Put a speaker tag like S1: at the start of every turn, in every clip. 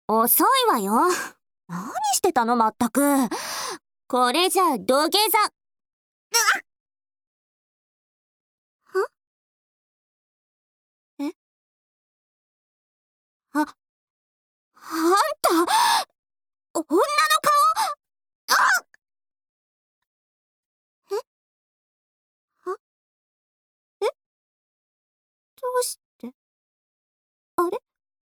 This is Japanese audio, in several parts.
S1: 遅いわよ。何してたのまったく。これじゃ土下座。えあ、あんた、女の顔。あえあえどうしてあれ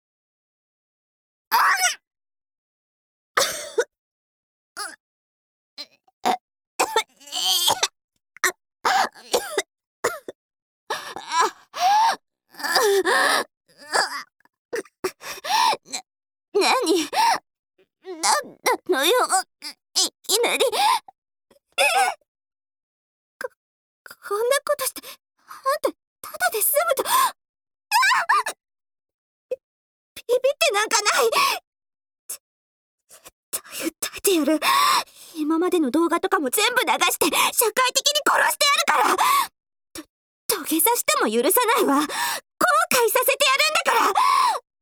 S1: なになんだのよ、いきなり。こんなことして、あんた、ただで済むと。ビビってなんかない。絶対訴えてやる。今までの動画とかも全部流して社会的に殺してやるから。土下座しても許さないわ。後悔させてやるんだから。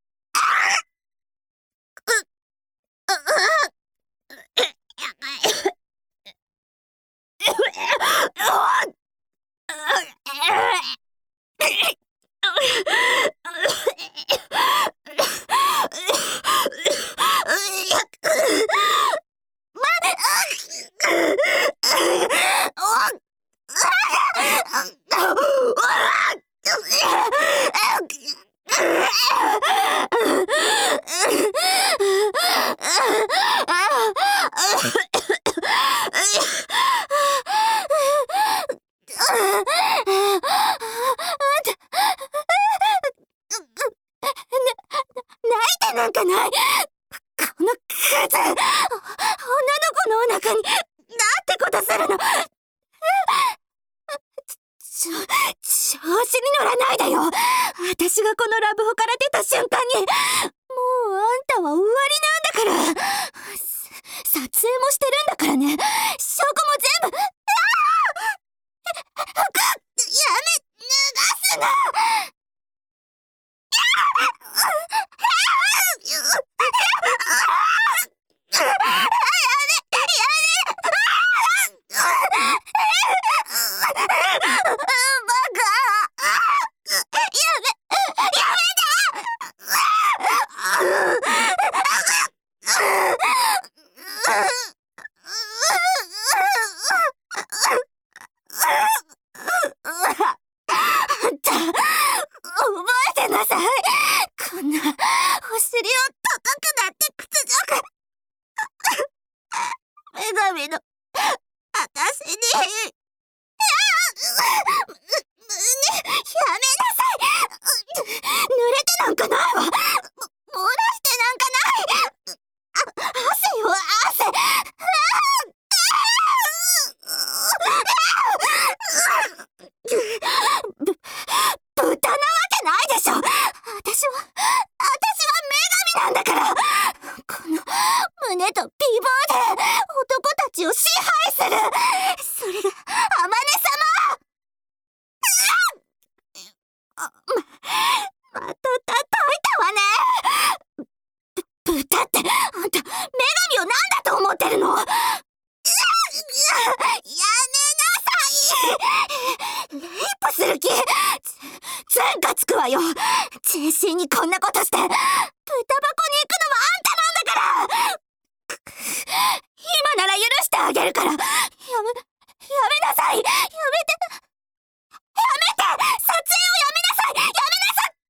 S1: 泣いてなんかない。このクズ。女の子のお腹に、なんてことするの。調子に乗らないでよ。私がこのラブホから出た瞬間に、もうあんたは終わりなんだから。撮影もしてるんだからね。証拠も全部。服、やめ、脱がすな。覚えてなさい。こんなお尻を叩くなんて屈辱。女神の私に胸やめなさい。濡れてなんかないわ。漏らしてなんかない。汗よ汗。豚なわけないでしょ。私は女神なんだから。この胸と美貌で男たちを支配する。それがあまね様。また叩いたわね。豚ってあんた女神を何だと思ってるの。やめなさい。レイプする気。全がつくわよ。全身にこんなことして豚箱に行くのもあんたなんだから。今なら許してあげるから。やめなさい。やめて。撮影をやめなさい。やめなさい。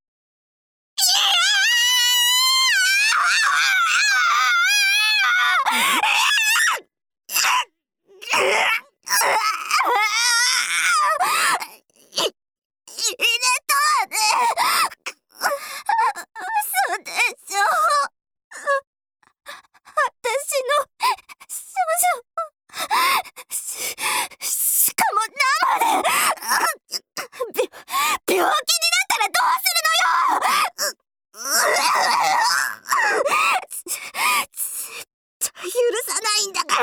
S1: 入れたわね。嘘でしょ。私の少女。しかも生で。病気になったらどうするのよ。絶対許さないんだから。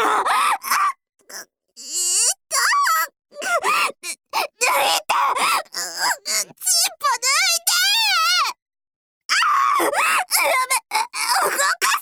S1: 抜いて。チンポ抜いて。やめ、動か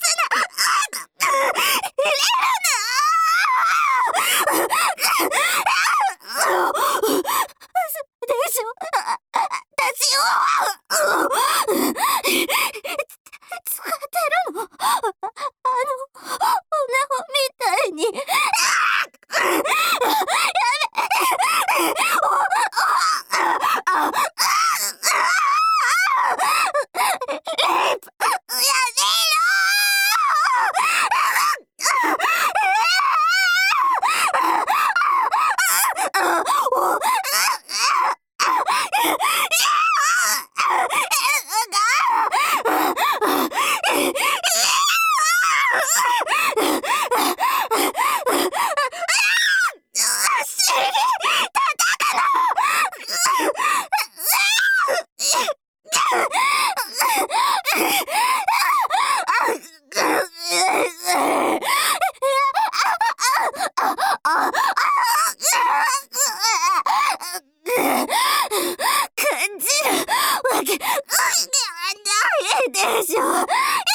S1: でしょ。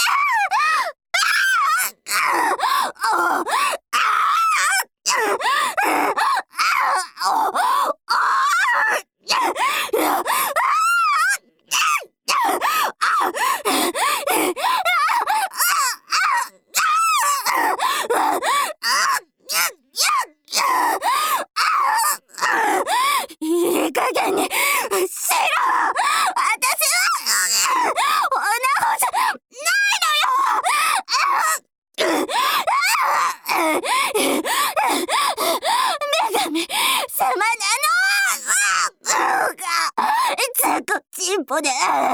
S1: いい加減にしろ。私は女子じゃ女神様なの。ザコチンポで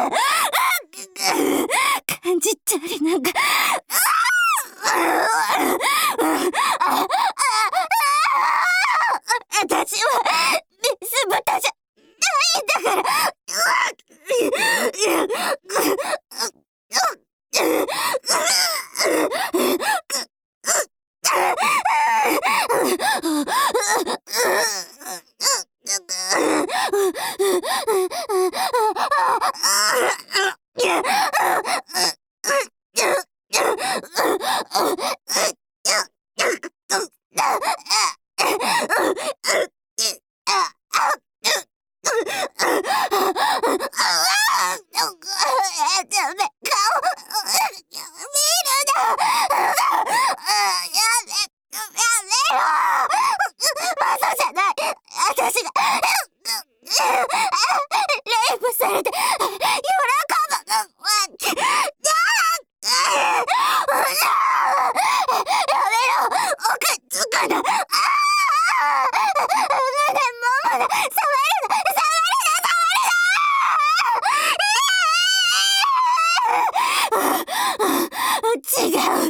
S1: 感じたりなんか私はメス豚じゃないんだから。私がレイプされて喜ぶ。やめろ、おかっつくな。触るな、違う。私は女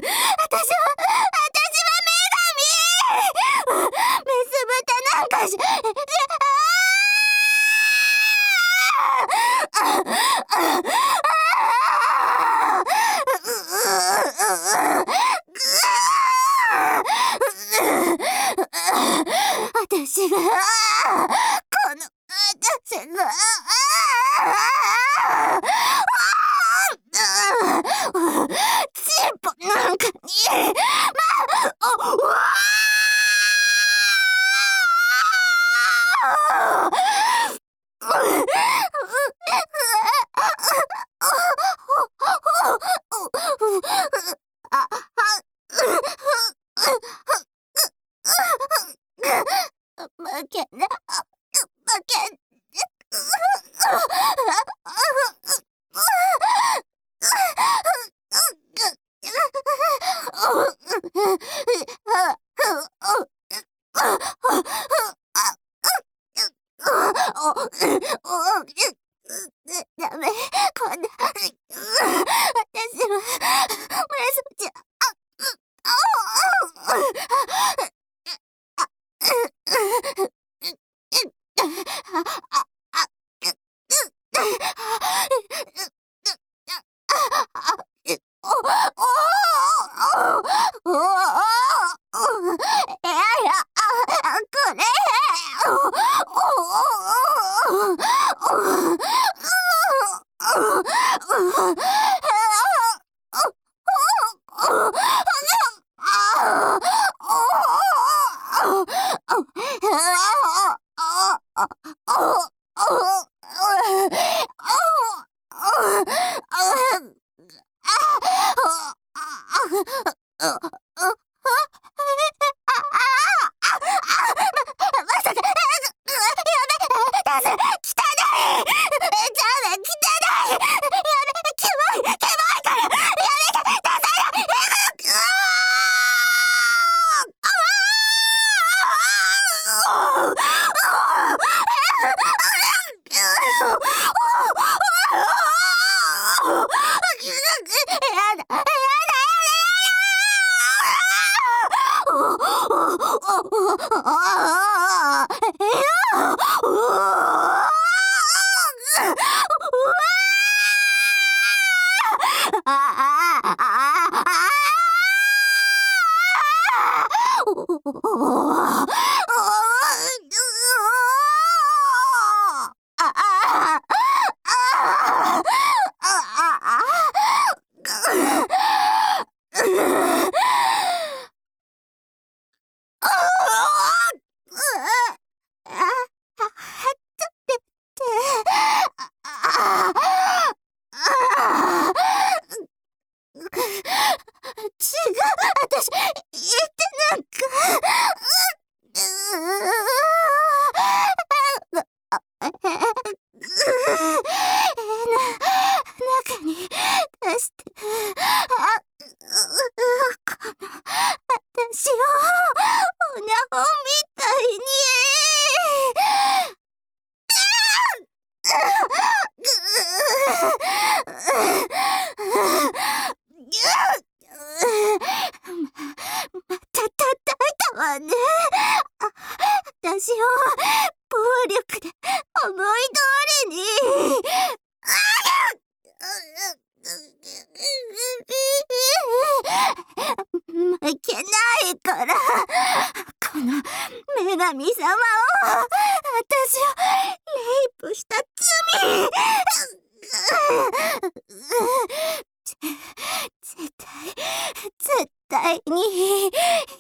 S1: 神。メス豚なんか私がチンポなんかに負けな、負けダメ、こんな私はメスじゃして、この私をオナホみたいに。また叩いたわね。私を暴力で思い通りに。負けないから、この女神様を、私をレイプした罪。絶対に